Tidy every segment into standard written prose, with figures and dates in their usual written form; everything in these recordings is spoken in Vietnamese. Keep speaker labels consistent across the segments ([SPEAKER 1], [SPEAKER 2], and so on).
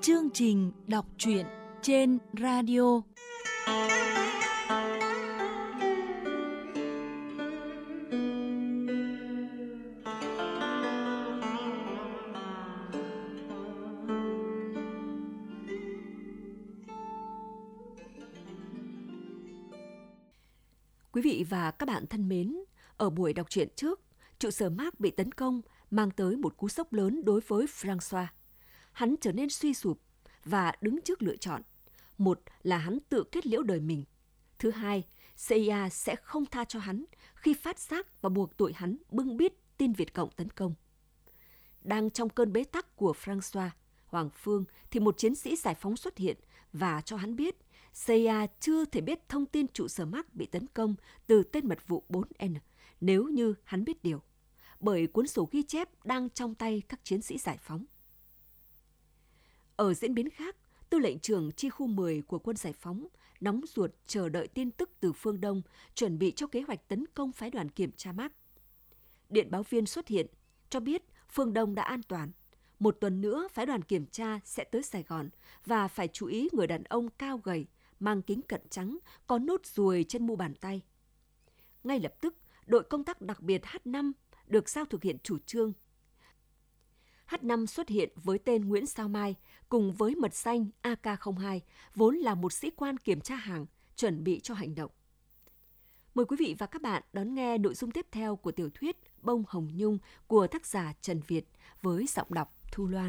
[SPEAKER 1] Chương trình đọc truyện trên radio.
[SPEAKER 2] Quý vị và các bạn thân mến, ở buổi đọc truyện trước, trụ sở Mark bị tấn công mang tới một cú sốc lớn đối với Francois. Hắn trở nên suy sụp và đứng trước lựa chọn. Một là hắn tự kết liễu đời mình. Thứ hai, CIA sẽ không tha cho hắn khi phát giác và buộc tội hắn bưng bít tin Việt Cộng tấn công. Đang trong cơn bế tắc của Francois, Hoàng Phương thì một chiến sĩ giải phóng xuất hiện và cho hắn biết CIA chưa thể biết thông tin trụ sở Mark bị tấn công từ tên mật vụ 4N nếu như hắn biết điều, bởi cuốn sổ ghi chép đang trong tay các chiến sĩ giải phóng. Ở diễn biến khác, tư lệnh trưởng chi khu 10 của quân giải phóng nóng ruột chờ đợi tin tức từ phương Đông, chuẩn bị cho kế hoạch tấn công phái đoàn kiểm tra Mark. Điện báo viên xuất hiện, cho biết phương Đông đã an toàn. Một tuần nữa, phái đoàn kiểm tra sẽ tới Sài Gòn và phải chú ý người đàn ông cao gầy, mang kính cận trắng, có nốt ruồi trên mu bàn tay. Ngay lập tức, đội công tác đặc biệt H5 được giao thực hiện chủ trương. H5 xuất hiện với tên Nguyễn Sao Mai cùng với mật danh AK-02, vốn là một sĩ quan kiểm tra hàng, chuẩn bị cho hành động. Mời quý vị và các bạn đón nghe nội dung tiếp theo của tiểu thuyết Bông Hồng Nhung của tác giả Trần Việt với giọng đọc Thu Loan.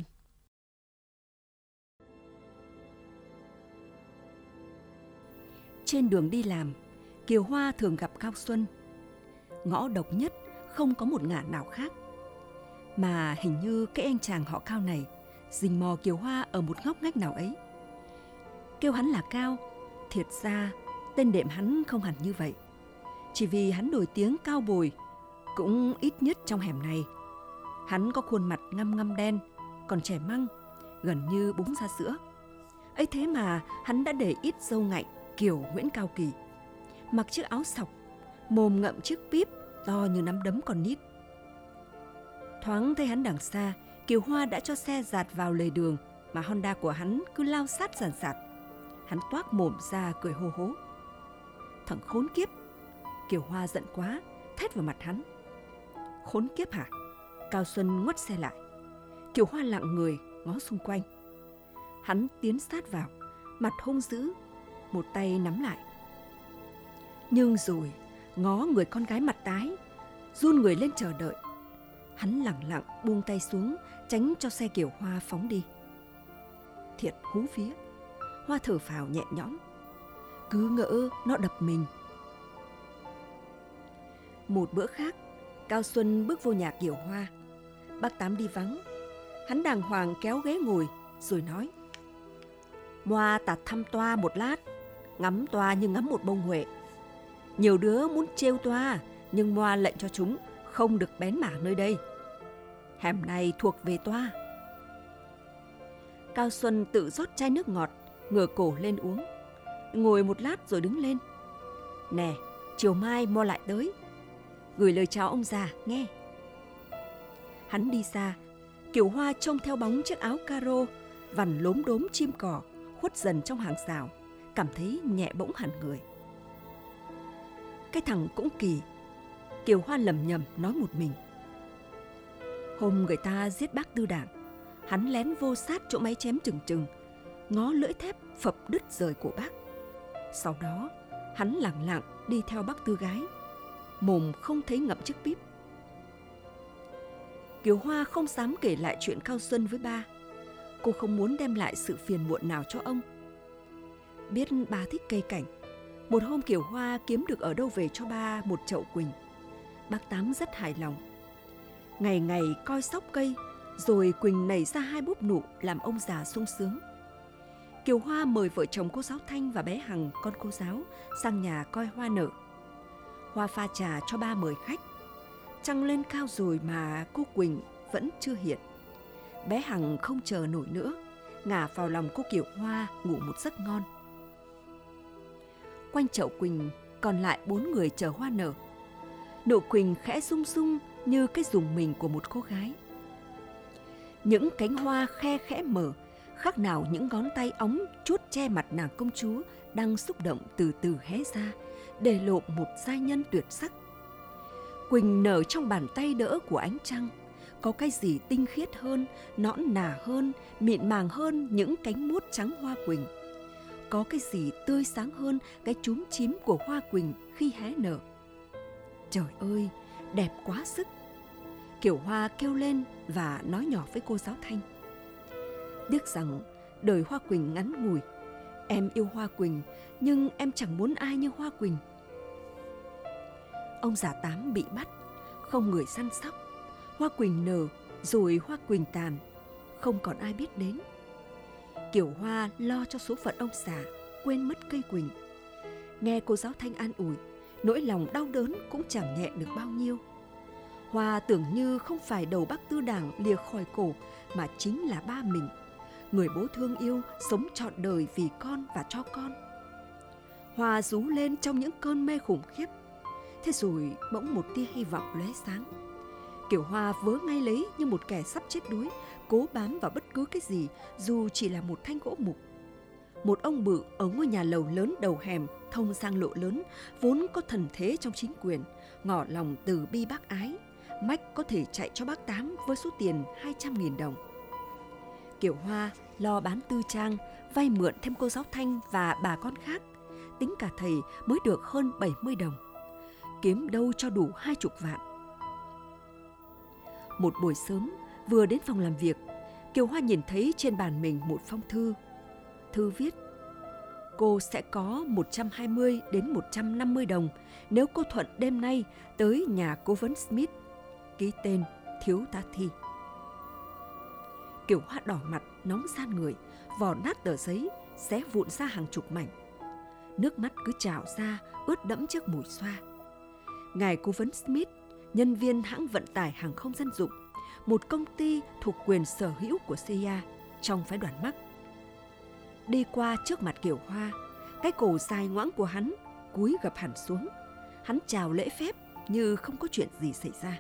[SPEAKER 2] Trên đường đi làm, Kiều Hoa thường gặp Cao Xuân. Ngõ độc nhất, không có một ngả nào khác. Mà hình như cái anh chàng họ Cao này rình mò Kiều Hoa ở một ngóc ngách nào ấy. Kêu hắn là Cao, thiệt ra tên đệm hắn không hẳn như vậy. Chỉ vì hắn nổi tiếng cao bồi, cũng ít nhất trong hẻm này. Hắn có khuôn mặt ngăm ngăm đen, còn trẻ măng, gần như búng ra sữa. Ấy thế mà hắn đã để ít râu ngạnh kiểu Nguyễn Cao Kỳ, mặc chiếc áo sọc, mồm ngậm chiếc píp to như nắm đấm con nít. Thoáng thấy hắn đằng xa, Kiều Hoa đã cho xe dạt vào lề đường mà Honda của hắn cứ lao sát sàn sạt. Hắn toác mồm ra cười hô hố. Thằng khốn kiếp! Kiều Hoa giận quá, thét vào mặt hắn. Khốn kiếp hả? Cao Xuân ngoắt xe lại. Kiều Hoa lặng người, ngó xung quanh. Hắn tiến sát vào, mặt hung dữ, một tay nắm lại. Nhưng rồi, ngó người con gái mặt tái, run người lên chờ đợi. Hắn lẳng lặng buông tay xuống, tránh cho xe Kiều Hoa phóng đi. Thiệt hú vía, Hoa thở phào nhẹ nhõm. Cứ ngỡ nó đập mình. Một bữa khác, Cao Xuân bước vô nhà Kiều Hoa. Bác Tám đi vắng. Hắn đàng hoàng kéo ghế ngồi rồi nói: Moa ta thăm toa một lát, ngắm toa như ngắm một bông huệ. Nhiều đứa muốn trêu toa, nhưng Moa lệnh cho chúng không được bén mảng nơi đây. Hẻm này thuộc về toa. Cao Xuân tự rót chai nước ngọt, ngửa cổ lên uống. Ngồi một lát rồi đứng lên. Nè, chiều mai Moa lại tới, gửi lời chào ông già nghe. Hắn đi xa. Kiều Hoa trông theo bóng chiếc áo caro vằn lốm đốm chim cỏ khuất dần trong hàng rào, cảm thấy nhẹ bỗng hẳn người. Cái thằng cũng kỳ, Kiều Hoa lẩm nhẩm nói một mình. Hôm người ta giết bác Tư Đảng, hắn lén vô sát chỗ máy chém chừng chừng, ngó lưỡi thép phập đứt rời cổ bác. Sau đó hắn lẳng lặng đi theo bác Tư gái, mồm không thấy ngậm chiếc píp. Kiều Hoa không dám kể lại chuyện Cao Xuân với ba. Cô không muốn đem lại sự phiền muộn nào cho ông. Biết ba thích cây cảnh, một hôm Kiều Hoa kiếm được ở đâu về cho ba một chậu quỳnh. Bác Tám rất hài lòng. Ngày ngày coi sóc cây, rồi quỳnh nảy ra 2 búp nụ làm ông già sung sướng. Kiều Hoa mời vợ chồng cô giáo Thanh và bé Hằng, con cô giáo, sang nhà coi hoa nở. Hoa pha trà cho ba mời khách. Trăng lên cao rồi mà cô Quỳnh vẫn chưa hiện. Bé Hằng không chờ nổi nữa, ngả vào lòng cô Kiều Hoa ngủ một giấc ngon. Quanh chậu quỳnh còn lại 4 người chờ hoa nở. Nụ quỳnh khẽ rung rung như cái rùng mình của một cô gái. Những cánh hoa khe khẽ mở, khác nào những ngón tay óng chuốt che mặt nàng công chúa đang xúc động từ từ hé ra, để lộ một giai nhân tuyệt sắc. Quỳnh nở trong bàn tay đỡ của ánh trăng. Có cái gì tinh khiết hơn, nõn nà hơn, mịn màng hơn những cánh mút trắng hoa quỳnh? Có cái gì tươi sáng hơn cái chúm chím của hoa quỳnh khi hé nở? Trời ơi, đẹp quá sức! Kiều Hoa kêu lên và nói nhỏ với cô giáo Thanh. Tiếc rằng đời Hoa Quỳnh ngắn ngủi. Em yêu Hoa Quỳnh, nhưng em chẳng muốn ai như Hoa Quỳnh. Ông già Tám bị bắt, không người săn sóc. Hoa Quỳnh nở, rồi Hoa Quỳnh tàn, không còn ai biết đến. Kiều Hoa lo cho số phận ông già, quên mất cây quỳnh. Nghe cô giáo Thanh an ủi, nỗi lòng đau đớn cũng chẳng nhẹ được bao nhiêu. Hoa tưởng như không phải đầu Bác Tư Đảng lìa khỏi cổ, mà chính là ba mình, người bố thương yêu, sống trọn đời vì con và cho con. Hoa rú lên trong những cơn mê khủng khiếp. Thế rồi bỗng một tia hy vọng lóe sáng. Kiều Hoa vớ ngay lấy như một kẻ sắp chết đuối, cố bám vào bất cứ cái gì, dù chỉ là một thanh gỗ mục. Một ông bự ở ngôi nhà lầu lớn đầu hẻm thông sang lộ lớn, vốn có thần thế trong chính quyền, ngỏ lòng từ bi bác ái, mách có thể chạy cho bác Tám với số tiền 200.000 đồng. Kiều Hoa lo bán tư trang, vay mượn thêm cô giáo Thanh và bà con khác, tính cả thầy mới được hơn 70 đồng, kiếm đâu cho đủ 20 vạn. Một buổi sớm, vừa đến phòng làm việc, Kiều Hoa nhìn thấy trên bàn mình một phong thư. Thư viết: cô sẽ có 120 đến 150 đồng nếu cô thuận đêm nay tới nhà cố vấn Smith. Ký tên Thiếu tá Thi. Kiều Hoa đỏ mặt, nóng san người, vò nát tờ giấy, xé vụn ra hàng chục mảnh. Nước mắt cứ trào ra, ướt đẫm chiếc mùi xoa. Ngài cố vấn Smith, nhân viên hãng vận tải hàng không dân dụng, một công ty thuộc quyền sở hữu của CIA trong phái đoàn Mark. Đi qua trước mặt Kiều Hoa, cái cổ dài ngoãng của hắn cúi gập hẳn xuống. Hắn chào lễ phép như không có chuyện gì xảy ra.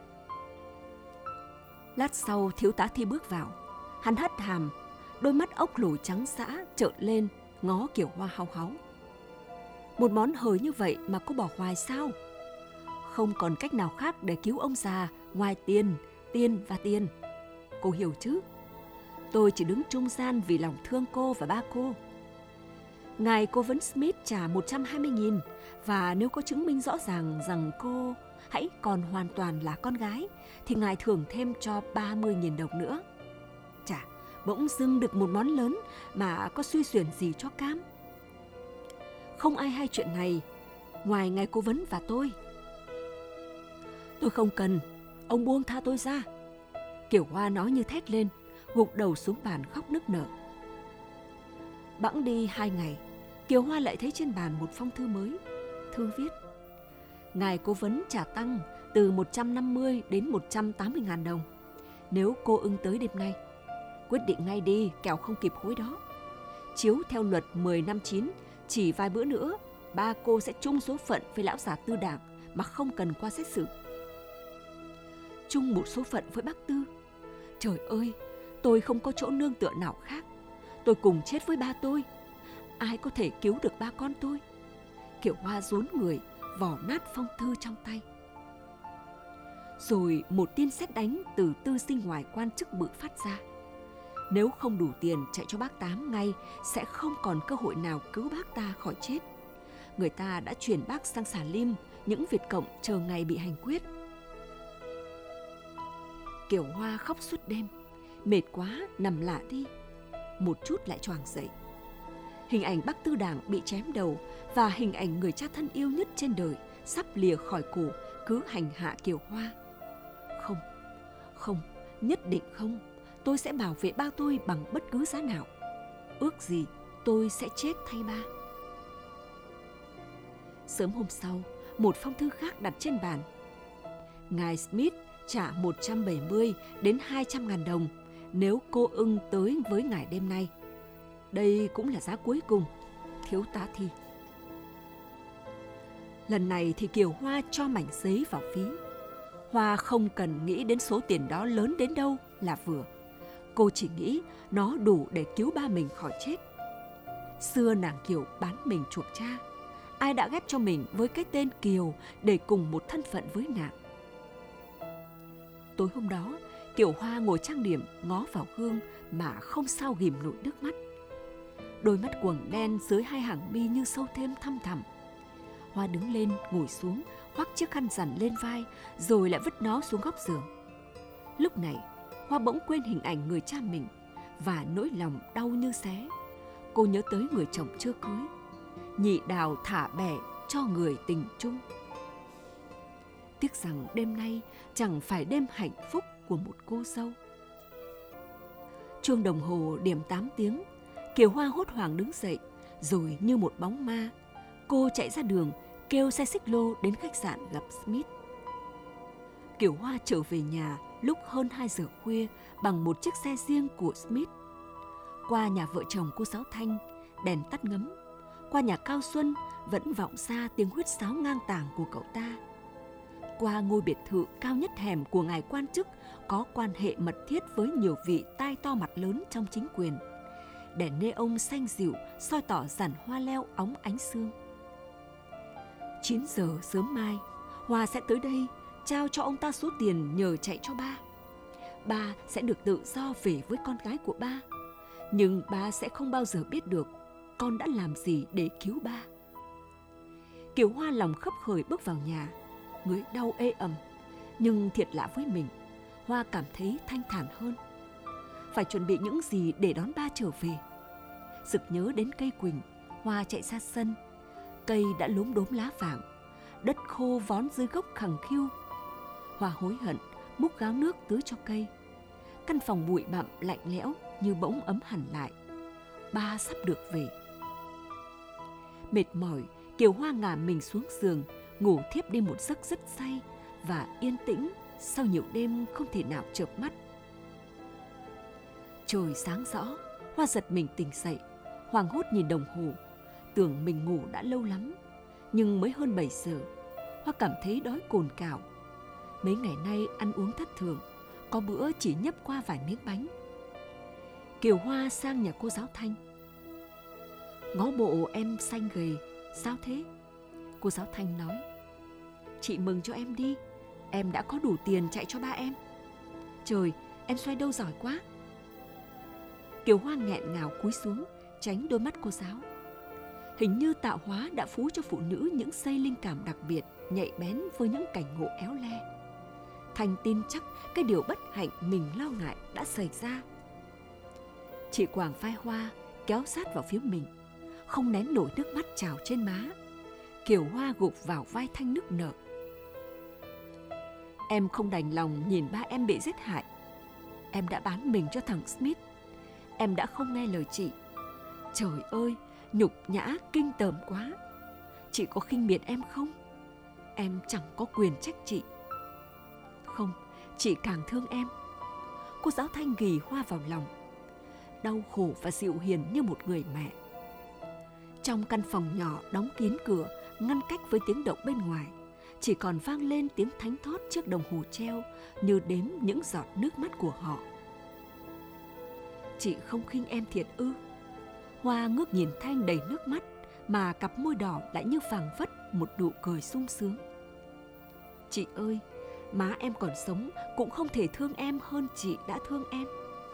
[SPEAKER 2] Lát sau, thiếu tá Thi bước vào. Hắn hất hàm, đôi mắt ốc lồi trắng dã trợn lên, ngó Kiều Hoa hau háu. Một món hời như vậy mà cô bỏ hoài sao? Không còn cách nào khác để cứu ông già ngoài tiền, tiền và tiền. Cô hiểu chứ? Tôi chỉ đứng trung gian vì lòng thương cô và ba cô. Ngài cố vấn Smith trả 120.000, và nếu có chứng minh rõ ràng rằng cô hãy còn hoàn toàn là con gái, thì ngài thưởng thêm cho 30.000 đồng nữa. Chà, bỗng dưng được một món lớn mà có suy xuyển gì cho cam. Không ai hay chuyện này ngoài ngài cố vấn và tôi. Tôi không cần, ông buông tha tôi ra. Kiều Hoa nói như thét lên, gục đầu xuống bàn khóc nức nở. Bẵng đi 2 ngày, Kiều Hoa lại thấy trên bàn một phong thư mới. Thư viết: ngài cố vấn trả tăng từ 150 đến 180.000 đồng nếu cô ưng tới đêm nay. Quyết định ngay đi, kẻo không kịp hối đó. Chiếu theo luật 10 năm 9, chỉ vài bữa nữa ba cô sẽ chung số phận với lão già Tư Đảng mà không cần qua xét xử. Chung một số phận với bác Tư? Trời ơi, tôi không có chỗ nương tựa nào khác. Tôi cùng chết với ba tôi. Ai có thể cứu được ba con tôi? Kiều Hoa rún người, vò nát phong thư trong tay. Rồi một tin sét đánh từ tư sinh ngoài quan chức bự phát ra. Nếu không đủ tiền chạy cho bác Tám ngay, sẽ không còn cơ hội nào cứu bác ta khỏi chết. Người ta đã chuyển bác sang Xà Lim, những Việt Cộng chờ ngày bị hành quyết. Kiều Hoa khóc suốt đêm, mệt quá nằm lả đi. Một chút lại choàng dậy. Hình ảnh bác Tư Đảng bị chém đầu và hình ảnh người cha thân yêu nhất trên đời sắp lìa khỏi cổ cứ hành hạ Kiều Hoa. Không, không, nhất định không. Tôi sẽ bảo vệ ba tôi bằng bất cứ giá nào. Ước gì tôi sẽ chết thay ba. Sớm hôm sau, một phong thư khác đặt trên bàn. Ngài Smith trả 170 đến 200.000 đồng nếu cô ưng tới với ngài đêm nay. Đây cũng là giá cuối cùng, thiếu tá Thi. Lần này thì Kiều Hoa cho mảnh giấy vào ví. Hoa không cần nghĩ đến số tiền đó lớn đến đâu là vừa. Cô chỉ nghĩ nó đủ để cứu ba mình khỏi chết. Xưa nàng Kiều bán mình chuộc cha. Ai đã ghét cho mình với cái tên Kiều để cùng một thân phận với nàng. Tối hôm đó, Kiều Hoa ngồi trang điểm ngó vào gương mà không sao ghìm nổi nước mắt. Đôi mắt quầng đen dưới hai hàng mi như sâu thêm thăm thẳm. Hoa đứng lên, ngồi xuống, khoác chiếc khăn rằn lên vai, rồi lại vứt nó xuống góc giường. Lúc này, Hoa bỗng quên hình ảnh người cha mình và nỗi lòng đau như xé. Cô nhớ tới người chồng chưa cưới, nhị đào thả bẻ cho người tình chung. Tiếc rằng đêm nay chẳng phải đêm hạnh phúc của một cô dâu. Chuông đồng hồ điểm 8 tiếng, Kiều Hoa hốt hoảng đứng dậy, rồi như một bóng ma, cô chạy ra đường, kêu xe xích lô đến khách sạn gặp Smith. Kiều Hoa trở về nhà lúc hơn 2 giờ khuya bằng một chiếc xe riêng của Smith. Qua nhà vợ chồng cô Giáo Thanh, đèn tắt ngấm. Qua nhà Cao Xuân vẫn vọng ra tiếng huýt sáo ngang tàng của cậu ta. Qua ngôi biệt thự cao nhất hẻm của ngài quan chức có quan hệ mật thiết với nhiều vị tai to mặt lớn trong chính quyền. Đèn neon xanh dịu soi tỏ giàn hoa leo óng ánh sương. 9 giờ sớm mai, Hoa sẽ tới đây trao cho ông ta số tiền nhờ chạy cho ba. Ba sẽ được tự do về với con gái của ba. Nhưng ba sẽ không bao giờ biết được con đã làm gì để cứu ba. Kiều Hoa lòng khấp khởi bước vào nhà. Người đau ê ẩm, nhưng thiệt lạ với mình, Hoa cảm thấy thanh thản hơn. Phải chuẩn bị những gì để đón ba trở về. Sực nhớ đến cây quỳnh, Hoa chạy ra sân. Cây đã lốm đốm lá vàng, đất khô vón dưới gốc khằng khiu. Hoa hối hận múc gáo nước tưới cho cây. Căn phòng bụi bặm lạnh lẽo như bỗng ấm hẳn lại. Ba sắp được về. Mệt mỏi, Kiều Hoa ngả mình xuống giường, ngủ thiếp đi một giấc rất say và yên tĩnh sau nhiều đêm không thể nào chợp mắt. Trời sáng rõ, Hoa giật mình tỉnh dậy, hoảng hốt nhìn đồng hồ, tưởng mình ngủ đã lâu lắm, nhưng mới hơn 7 giờ. Hoa cảm thấy đói cồn cào. Mấy ngày nay ăn uống thất thường, có bữa chỉ nhấp qua vài miếng bánh. Kiều Hoa sang nhà cô Giáo Thanh. Ngó bộ em xanh gầy, sao thế? Cô Giáo Thanh nói, chị mừng cho em đi, em đã có đủ tiền chạy cho ba em. Trời, em xoay đâu giỏi quá. Kiều Hoa nghẹn ngào cúi xuống, tránh đôi mắt cô giáo. Hình như tạo hóa đã phú cho phụ nữ những giây linh cảm đặc biệt, nhạy bén với những cảnh ngộ éo le. Thanh tin chắc cái điều bất hạnh mình lo ngại đã xảy ra. Chị quàng vai Hoa, kéo sát vào phía mình, không nén nổi nước mắt trào trên má. Kiều Hoa gục vào vai Thanh nức nở. Em không đành lòng nhìn ba em bị giết hại. Em đã bán mình cho thằng Smith. Em đã không nghe lời chị. Trời ơi, nhục nhã kinh tởm quá. Chị có khinh miệt em không? Em chẳng có quyền trách chị. Không, chị càng thương em. Cô Giáo Thanh ghì Hoa vào lòng, đau khổ và dịu hiền như một người mẹ. Trong căn phòng nhỏ đóng kín cửa, ngăn cách với tiếng động bên ngoài, chỉ còn vang lên tiếng thánh thót chiếc đồng hồ treo như đếm những giọt nước mắt của họ. Chị không khinh em thiệt ư? Hoa ngước nhìn Thanh đầy nước mắt, mà cặp môi đỏ lại như phảng phất một nụ cười sung sướng. Chị ơi, má em còn sống cũng không thể thương em hơn chị đã thương em.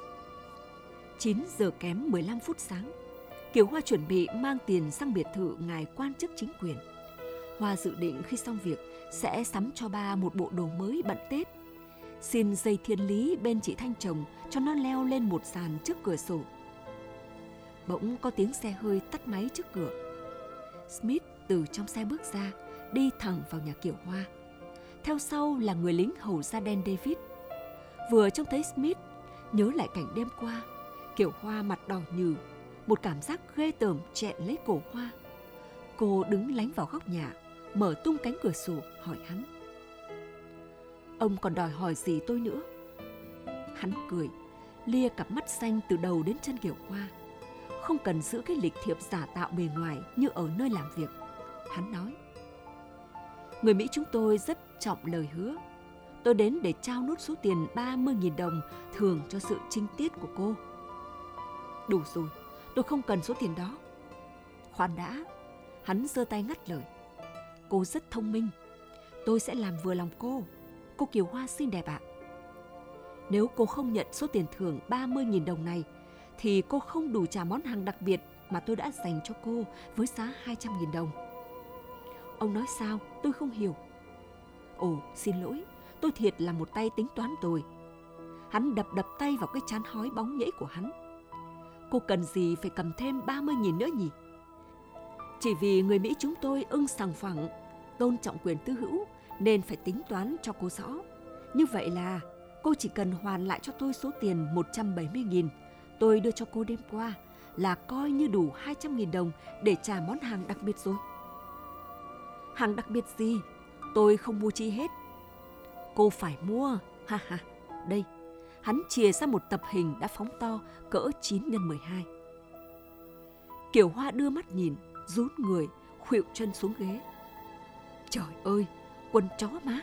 [SPEAKER 2] 9 giờ kém 15 phút sáng, Kiều Hoa chuẩn bị mang tiền sang biệt thự ngài quan chức chính quyền. Hoa dự định khi xong việc sẽ sắm cho ba một bộ đồ mới bận Tết. Xin dây thiên lý bên chị Thanh chồng cho nó leo lên một sàn trước cửa sổ. Bỗng có tiếng xe hơi tắt máy trước cửa. Smith từ trong xe bước ra, đi thẳng vào nhà Kiều Hoa. Theo sau là người lính hầu da đen David. Vừa trông thấy Smith, nhớ lại cảnh đêm qua, Kiều Hoa mặt đỏ nhừ, một cảm giác ghê tởm chẹn lấy cổ Hoa. Cô đứng lánh vào góc nhà, mở tung cánh cửa sổ hỏi hắn. Ông còn đòi hỏi gì tôi nữa? Hắn cười, lia cặp mắt xanh từ đầu đến chân Kiều Hoa. Không cần giữ cái lịch thiệp giả tạo bề ngoài như ở nơi làm việc. Hắn nói, người Mỹ chúng tôi rất trọng lời hứa. Tôi đến để trao nốt số tiền 30.000 đồng thưởng cho sự trinh tiết của cô. Đủ rồi, tôi không cần số tiền đó. Khoan đã, hắn giơ tay ngắt lời. Cô rất thông minh. Tôi sẽ làm vừa lòng cô Kiều Hoa xinh đẹp ạ. Nếu cô không nhận số tiền thưởng 30.000 đồng này, thì cô không đủ trả món hàng đặc biệt mà tôi đã dành cho cô với giá 200.000 đồng. Ông nói sao? Tôi không hiểu. Ồ, xin lỗi, tôi thiệt là một tay tính toán tồi. Hắn đập tay vào cái trán hói bóng nhễ của hắn. Cô cần gì phải cầm thêm 30.000 nữa nhỉ? Chỉ vì người Mỹ chúng tôi ưng sòng phẳng, tôn trọng quyền tư hữu nên phải tính toán cho cô rõ. Như vậy là cô chỉ cần hoàn lại cho tôi số tiền 170.000 tôi đưa cho cô đêm qua là coi như đủ 200.000 đồng để trả món hàng đặc biệt rồi. Hàng đặc biệt gì? Tôi không mua chi hết. Cô phải mua, ha ha. Đây, hắn chìa ra một tập hình đã phóng to cỡ 9x12. Kiều Hoa đưa mắt nhìn, rút người, khuỵu chân xuống ghế. Trời ơi, quần chó má!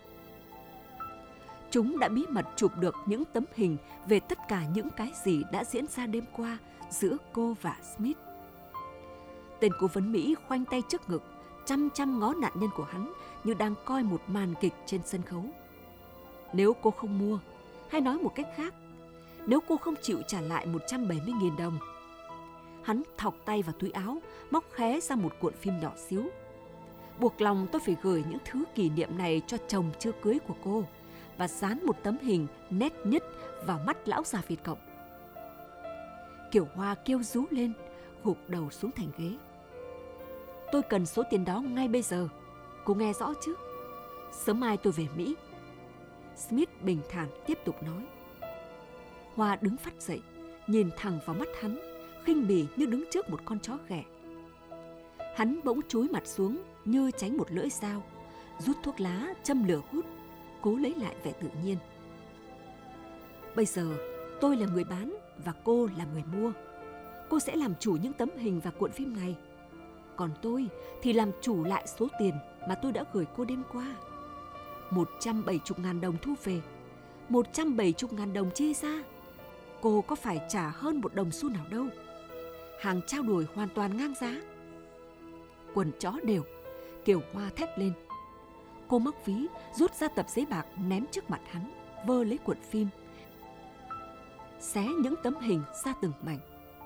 [SPEAKER 2] Chúng đã bí mật chụp được những tấm hình về tất cả những cái gì đã diễn ra đêm qua giữa cô và Smith. Tên cố vấn Mỹ khoanh tay trước ngực, chăm ngó nạn nhân của hắn như đang coi một màn kịch trên sân khấu. Nếu cô không mua, hay nói một cách khác, nếu cô không chịu trả lại 170.000 đồng. Hắn thọc tay vào túi áo, móc khé ra một cuộn phim nhỏ xíu. Buộc lòng tôi phải gửi những thứ kỷ niệm này cho chồng chưa cưới của cô và dán một tấm hình nét nhất vào mắt lão già Việt Cộng. Kiều Hoa kêu rú lên, gục đầu xuống thành ghế. Tôi cần số tiền đó ngay bây giờ. Cô nghe rõ chứ? Sớm mai tôi về Mỹ. Smith bình thản tiếp tục nói. Hoa đứng phắt dậy, nhìn thẳng vào mắt hắn, khinh bỉ như đứng trước một con chó ghẻ. Hắn bỗng chúi mặt xuống như tránh một lưỡi dao, rút thuốc lá, châm lửa hút, cố lấy lại vẻ tự nhiên. Bây giờ tôi là người bán và cô là người mua. Cô sẽ làm chủ những tấm hình và cuộn phim này. Còn tôi thì làm chủ lại số tiền mà tôi đã gửi cô đêm qua. 170.000 đồng thu về, 170.000 đồng chia ra. Cô có phải trả hơn một đồng xu nào đâu. Hàng trao đổi hoàn toàn ngang giá. Quần chó đều, Kiều Hoa thét lên. Cô móc ví, rút ra tập giấy bạc ném trước mặt hắn, vơ lấy cuộn phim, xé những tấm hình ra từng mảnh.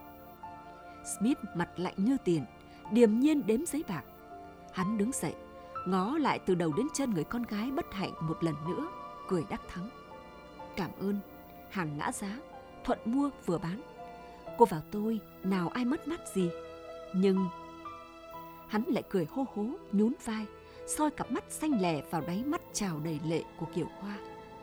[SPEAKER 2] Smith mặt lạnh như tiền, điềm nhiên đếm giấy bạc. Hắn đứng dậy, ngó lại từ đầu đến chân người con gái bất hạnh một lần nữa, cười đắc thắng. Cảm ơn, hàng ngã giá, thuận mua vừa bán. Cô vào tôi, nào ai mất mát gì. Nhưng hắn lại cười hô hố, nhún vai, soi cặp mắt xanh lè vào đáy mắt trào đầy lệ của Kiều Hoa.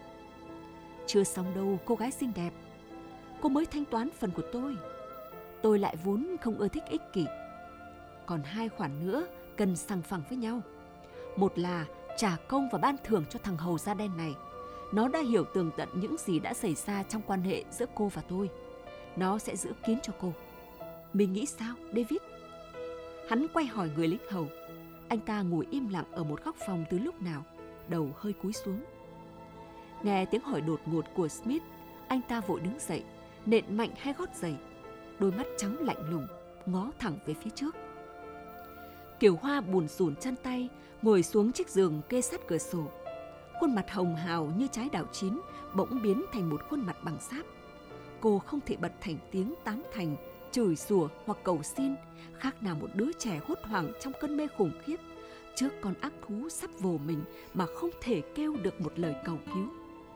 [SPEAKER 2] Chưa xong đâu, cô gái xinh đẹp. Cô mới thanh toán phần của tôi. Tôi lại vốn không ưa thích ích kỷ. Còn 2 khoản nữa cần sòng phẳng với nhau. Một là trả công và ban thưởng cho thằng hầu da đen này. Nó đã hiểu tường tận những gì đã xảy ra trong quan hệ giữa cô và tôi. Nó sẽ giữ kín cho cô. Mình nghĩ sao, David? Hắn quay hỏi người lính hầu. Anh ta ngồi im lặng ở một góc phòng từ lúc nào, đầu hơi cúi xuống. Nghe tiếng hỏi đột ngột của Smith, anh ta vội đứng dậy, nện mạnh 2 gót giày, đôi mắt trắng lạnh lùng, ngó thẳng về phía trước. Kiều Hoa bùn rủn chân tay, ngồi xuống chiếc giường kê sát cửa sổ. Khuôn mặt hồng hào như trái đào chín bỗng biến thành một khuôn mặt bằng sáp. Cô không thể bật thành tiếng tán thành, chửi rủa hoặc cầu xin, khác nào một đứa trẻ hốt hoảng trong cơn mê khủng khiếp trước con ác thú sắp vồ mình mà không thể kêu được một lời cầu cứu.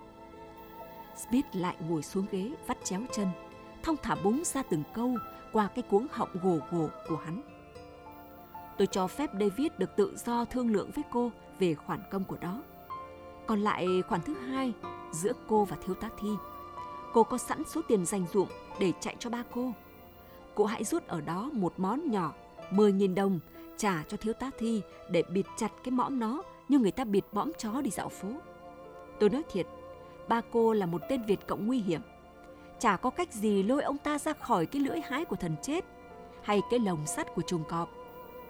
[SPEAKER 2] Smith lại ngồi xuống ghế vắt chéo chân, thong thả búng ra từng câu qua cái cuống họng gồ gồ của hắn. Tôi cho phép David được tự do thương lượng với cô về khoản công của đó. Còn lại khoản thứ 2, giữa cô và thiếu tá Thi, cô có sẵn số tiền dành dụm để chạy cho ba cô. Cô hãy rút ở đó một món nhỏ, 10.000 đồng, trả cho thiếu tá Thi để bịt chặt cái mõm nó như người ta bịt mõm chó đi dạo phố. Tôi nói thiệt, ba cô là một tên Việt Cộng nguy hiểm. Chả có cách gì lôi ông ta ra khỏi cái lưỡi hái của thần chết hay cái lồng sắt của trùng cọp.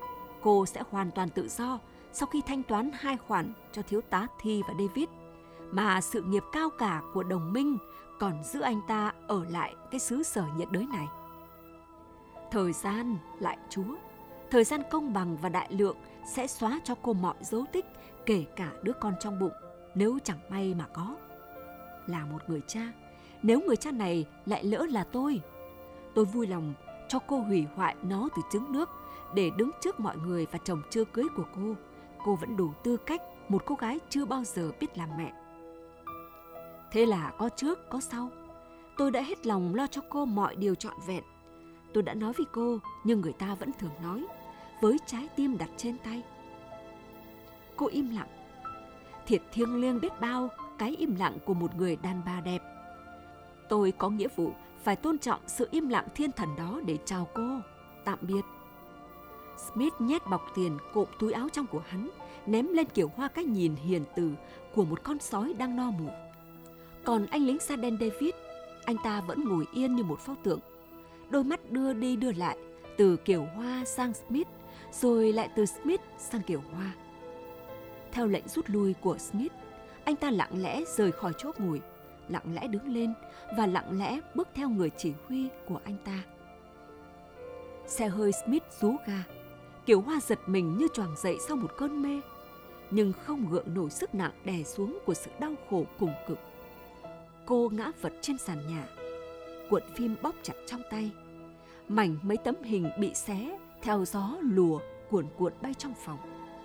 [SPEAKER 2] Cô sẽ hoàn toàn tự do sau khi thanh toán 2 khoản cho thiếu tá Thi và David, mà sự nghiệp cao cả của đồng minh còn giữ anh ta ở lại cái xứ sở nhiệt đới này. Thời gian, lại Chúa, thời gian công bằng và đại lượng sẽ xóa cho cô mọi dấu tích, kể cả đứa con trong bụng, nếu chẳng may mà có. Là một người cha, nếu người cha này lại lỡ là tôi vui lòng cho cô hủy hoại nó từ trứng nước để đứng trước mọi người và chồng chưa cưới của cô. Cô vẫn đủ tư cách một cô gái chưa bao giờ biết làm mẹ. Thế là có trước, có sau. Tôi đã hết lòng lo cho cô mọi điều trọn vẹn. Tôi đã nói với cô, nhưng người ta vẫn thường nói, với trái tim đặt trên tay. Cô im lặng. Thiệt thiêng liêng biết bao cái im lặng của một người đàn bà đẹp. Tôi có nghĩa vụ phải tôn trọng sự im lặng thiên thần đó để chào cô, tạm biệt. Smith nhét bọc tiền cộm túi áo trong của hắn, ném lên Kiều Hoa cái nhìn hiền từ của một con sói đang no mủ. Còn anh lính da đen David, anh ta vẫn ngồi yên như một pho tượng, đôi mắt đưa đi đưa lại, từ Kiều Hoa sang Smith, rồi lại từ Smith sang Kiều Hoa. Theo lệnh rút lui của Smith, anh ta lặng lẽ rời khỏi chỗ ngồi, lặng lẽ đứng lên và lặng lẽ bước theo người chỉ huy của anh ta. Xe hơi Smith rú ga. Kiều Hoa giật mình như choàng dậy sau một cơn mê, nhưng không gượng nổi sức nặng đè xuống của sự đau khổ cùng cực. Cô ngã vật trên sàn nhà, cuộn phim bóp chặt trong tay. Mảnh mấy tấm hình bị xé theo gió lùa cuộn cuộn bay trong phòng.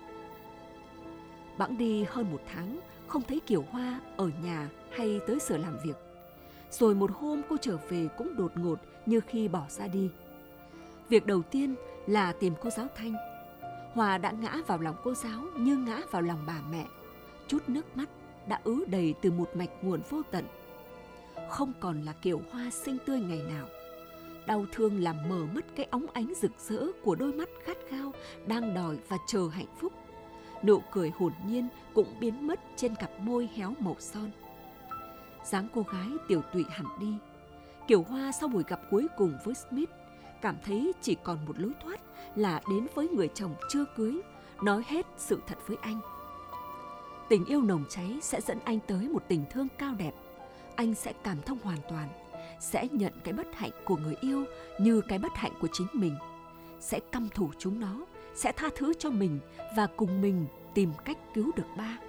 [SPEAKER 2] Bẵng đi hơn một tháng, không thấy Kiều Hoa ở nhà hay tới sở làm việc. Rồi một hôm cô trở về cũng đột ngột như khi bỏ ra đi. Việc đầu tiên là tìm cô giáo Thanh. Hòa đã ngã vào lòng cô giáo như ngã vào lòng bà mẹ. Chút nước mắt đã ứ đầy từ một mạch nguồn vô tận. Không còn là Kiều Hoa xinh tươi ngày nào. Đau thương làm mờ mất cái óng ánh rực rỡ của đôi mắt khát khao đang đòi và chờ hạnh phúc. Nụ cười hồn nhiên cũng biến mất trên cặp môi héo màu son. Dáng cô gái tiểu tụy hẳn đi. Kiều Hoa sau buổi gặp cuối cùng với Smith cảm thấy chỉ còn một lối thoát là đến với người chồng chưa cưới, nói hết sự thật với anh. Tình yêu nồng cháy sẽ dẫn anh tới một tình thương cao đẹp. Anh sẽ cảm thông hoàn toàn, sẽ nhận cái bất hạnh của người yêu như cái bất hạnh của chính mình, sẽ căm thù chúng nó, sẽ tha thứ cho mình và cùng mình tìm cách cứu được ba.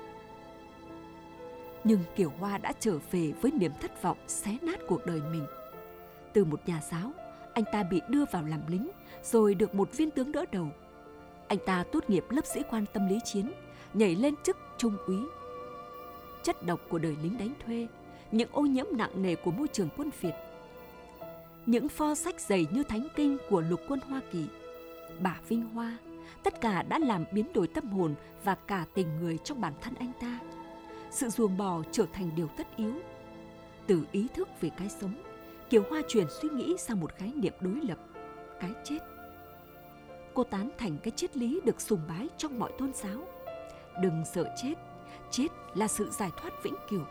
[SPEAKER 2] Nhưng Kiều Hoa đã trở về với niềm thất vọng xé nát cuộc đời mình. Từ một nhà giáo, anh ta bị đưa vào làm lính, rồi được một viên tướng đỡ đầu. Anh ta tốt nghiệp lớp sĩ quan tâm lý chiến, nhảy lên chức trung úy. Chất độc của đời lính đánh thuê, những ô nhiễm nặng nề của môi trường quân Việt, những pho sách dày như thánh kinh của lục quân Hoa Kỳ, Bà Vinh Hoa, tất cả đã làm biến đổi tâm hồn và cả tình người trong bản thân anh ta. Sự ruồng bò trở thành điều tất yếu. Từ ý thức về cái sống, Kiều Hoa chuyển suy nghĩ sang một khái niệm đối lập, cái chết. Cô tán thành cái triết lý được sùng bái trong mọi tôn giáo. Đừng sợ chết, chết là sự giải thoát vĩnh cửu.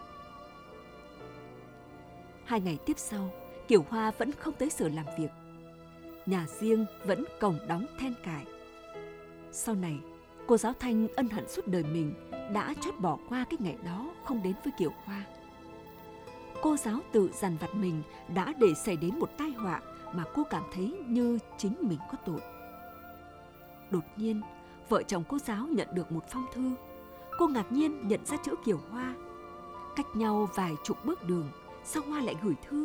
[SPEAKER 2] 2 ngày tiếp sau, Kiều Hoa vẫn không tới sở làm việc. Nhà riêng vẫn cổng đóng then cài. Sau này, cô giáo Thanh ân hận suốt đời mình đã chót bỏ qua cái ngày đó không đến với Kiều Hoa. Cô giáo tự dằn vặt mình đã để xảy đến một tai họa mà cô cảm thấy như chính mình có tội. Đột nhiên, vợ chồng cô giáo nhận được một phong thư. Cô ngạc nhiên nhận ra chữ Kiều Hoa. Cách nhau vài chục bước đường, sao Hoa lại gửi thư?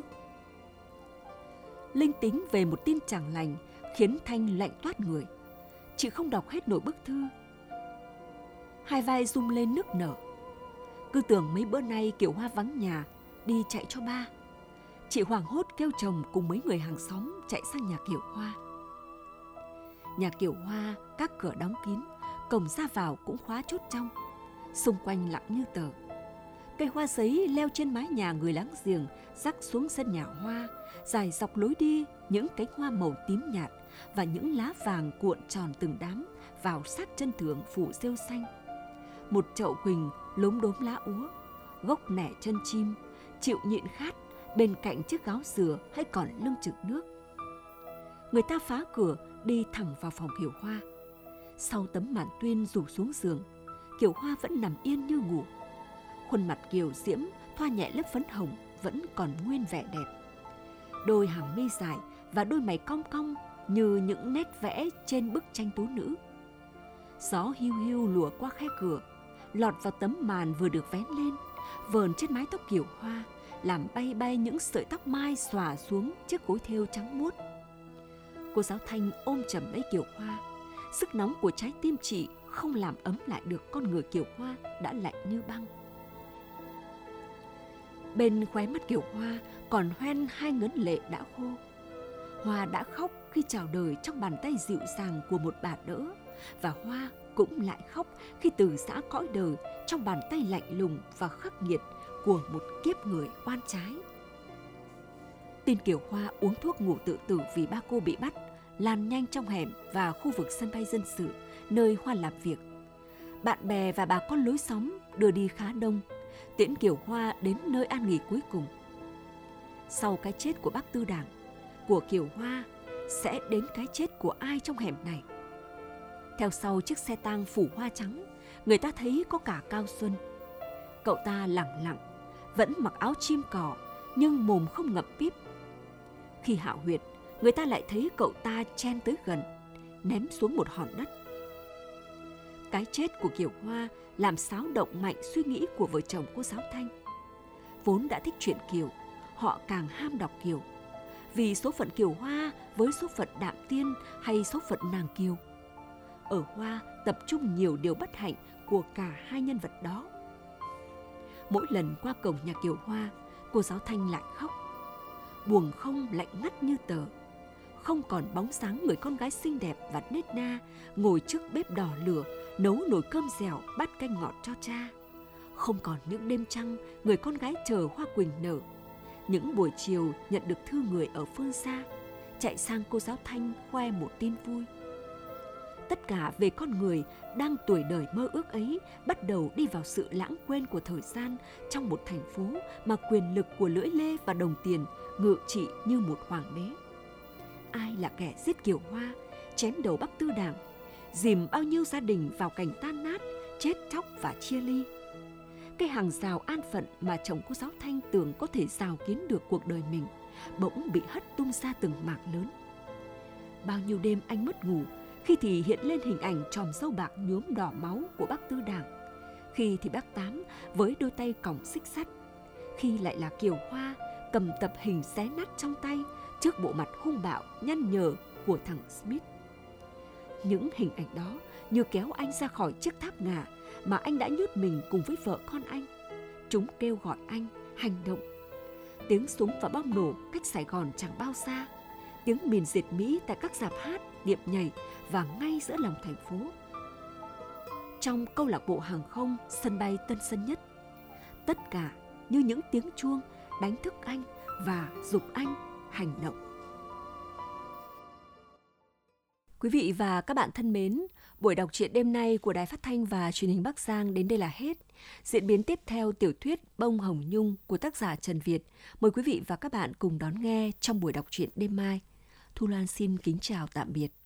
[SPEAKER 2] Linh tính về một tin chẳng lành khiến Thanh lạnh toát người. Chị không đọc hết nổi bức thư. Hai vai rung lên nức nở. Cứ tưởng mấy bữa nay Kiều Hoa vắng nhà, đi chạy cho ba. Chị hoảng hốt kêu chồng cùng mấy người hàng xóm chạy sang nhà Kiều Hoa. Nhà Kiều Hoa các cửa đóng kín, cổng ra vào cũng khóa chốt trong. Xung quanh lặng như tờ. Cây hoa giấy leo trên mái nhà người láng giềng rắc xuống sân nhà Hoa, dài dọc lối đi những cánh hoa màu tím nhạt và những lá vàng cuộn tròn từng đám vào sát chân thượng phủ rêu xanh. Một chậu quỳnh lốm đốm lá úa, gốc nẻ chân chim, chịu nhịn khát bên cạnh chiếc gáo dừa hay còn lưng chực nước. Người ta phá cửa đi thẳng vào phòng Kiều Hoa. Sau tấm màn tuyên rủ xuống giường, Kiều Hoa vẫn nằm yên như ngủ. khuôn mặt kiều diễm thoa nhẹ lớp phấn hồng vẫn còn nguyên vẻ đẹp. Đôi hàng mi dài và đôi mày cong cong như những nét vẽ trên bức tranh tú nữ. Gió hiu hiu lùa qua khe cửa, lọt vào tấm màn vừa được vén lên, vờn trên mái tóc Kiều Hoa, làm bay bay những sợi tóc mai xòa xuống chiếc gối thêu trắng muốt. Cô giáo Thanh ôm chầm lấy Kiều Hoa. Sức nóng của trái tim chị không làm ấm lại được con người Kiều Hoa đã lạnh như băng. Bên khóe mắt Kiều Hoa còn hoen hai ngấn lệ đã khô. Hoa đã khóc khi chào đời trong bàn tay dịu dàng của một bà đỡ, và Hoa cũng lại khóc khi từ giã cõi đời trong bàn tay lạnh lùng và khắc nghiệt của một kiếp người oan trái. Tin Kiều Hoa uống thuốc ngủ tự tử vì ba cô bị bắt lan nhanh trong hẻm và khu vực sân bay dân sự nơi Hoa làm việc. Bạn bè và bà con lối xóm đưa đi khá đông, tiễn Kiều Hoa đến nơi an nghỉ cuối cùng. Sau cái chết của bác Tư Đảng, của Kiều Hoa sẽ đến cái chết của ai trong hẻm này? Theo sau chiếc xe tang phủ hoa trắng, người ta thấy có cả Cao Xuân. Cậu ta lẳng lặng, vẫn mặc áo chim cỏ nhưng mồm không ngậm píp. Khi hạ huyệt, người ta lại thấy cậu ta chen tới gần, ném xuống một hòn đất. Cái chết của Kiều Hoa làm xáo động mạnh suy nghĩ của vợ chồng cô giáo Thanh. Vốn đã thích truyện Kiều, họ càng ham đọc Kiều. Vì số phận Kiều Hoa với số phận Đạm Tiên hay số phận nàng Kiều. Ở Hoa tập trung nhiều điều bất hạnh của cả hai nhân vật đó. Mỗi lần qua cổng nhà Kiều Hoa, cô giáo Thanh lại khóc. Buồng không lạnh ngắt như tờ. Không còn bóng dáng người con gái xinh đẹp và nết na ngồi trước bếp đỏ lửa nấu nồi cơm dẻo bát canh ngọt cho cha. Không còn những đêm trăng người con gái chờ hoa quỳnh nở. Những buổi chiều nhận được thư người ở phương xa, chạy sang cô giáo Thanh khoe một tin vui. Tất cả về con người đang tuổi đời mơ ước ấy bắt đầu đi vào sự lãng quên của thời gian trong một thành phố mà quyền lực của lưỡi lê và đồng tiền ngự trị như một hoàng đế. Ai là kẻ giết Kiều Hoa, chém đầu bác Tư Đảng, dìm bao nhiêu gia đình vào cảnh tan nát, chết chóc và chia ly? Cái hàng rào an phận mà chồng cô giáo Thanh tưởng có thể rào kín được cuộc đời mình bỗng bị hất tung ra từng mảng lớn. Bao nhiêu đêm anh mất ngủ, khi thì hiện lên hình ảnh chòm râu bạc nhuốm đỏ máu của bác Tư Đảng, khi thì bác Tám với đôi tay còng xích sắt, khi lại là Kiều Hoa cầm tập hình xé nát trong tay trước bộ mặt hung bạo nhăn nhở của thằng Smith. Những hình ảnh đó như kéo anh ra khỏi chiếc tháp ngà mà anh đã nhốt mình cùng với vợ con anh. Chúng kêu gọi anh hành động. Tiếng súng và bom nổ cách Sài Gòn chẳng bao xa. Tiếng mìn diệt Mỹ tại các rạp hát, điệp nhảy và ngay giữa lòng thành phố. Trong câu lạc bộ hàng không sân bay Tân Sơn Nhất, tất cả như những tiếng chuông đánh thức anh và giục anh hành động. Quý vị và các bạn thân mến, buổi đọc truyện đêm nay của Đài Phát thanh và Truyền hình Bắc Giang đến đây là hết. Diễn biến tiếp theo tiểu thuyết Bông Hồng Nhung của tác giả Trần Việt. Mời quý vị và các bạn cùng đón nghe trong buổi đọc truyện đêm mai. Thu Loan xin kính chào tạm biệt.